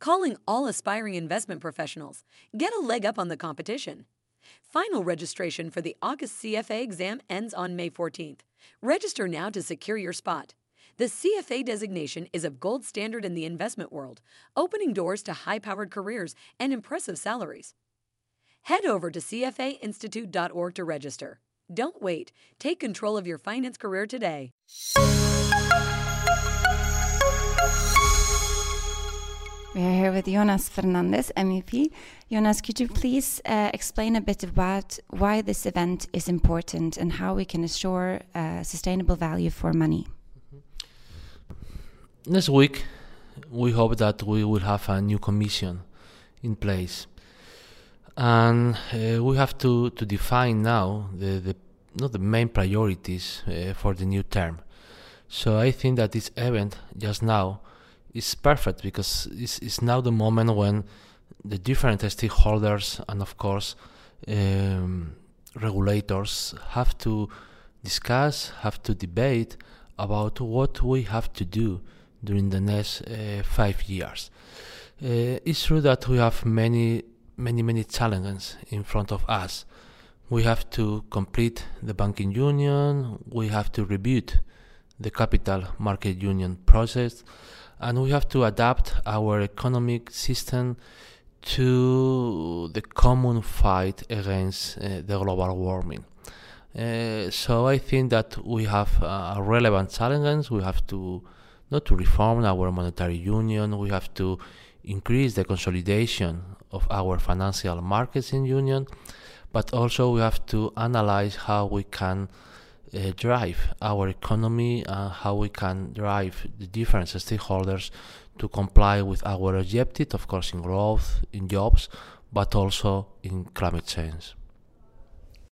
calling all aspiring investment professionals. Get a leg up on the competition. Final registration for the August CFA exam ends on May 14th. Register now to secure your spot. The CFA designation is of gold standard in the investment world, opening doors to high-powered careers and impressive salaries. Head over to cfainstitute.org to register. Don't wait. Take control of your finance career today. We are here with Jonas Fernandez, MEP. Jonas, could you please explain a bit about why this event is important and how we can assure sustainable value for money? Next week, we hope that we will have a new commission in place. And we have to define now the main priorities for the new term. So I think that this event just now is perfect because it's now the moment when the different stakeholders and of course regulators have to discuss, have to debate about what we have to do during the next 5 years. It's true that we have many challenges in front of us. We have to complete the banking union, we have to rebuild the capital market union process, and we have to adapt our economic system to the common fight against the global warming. So I think that we have a relevant challenge. We have to not to reform our monetary union, we have to increase the consolidation of our financial markets in union, but also we have to analyze how we can drive our economy and how we can drive the different stakeholders to comply with our objective, of course, in growth, in jobs, but also in climate change.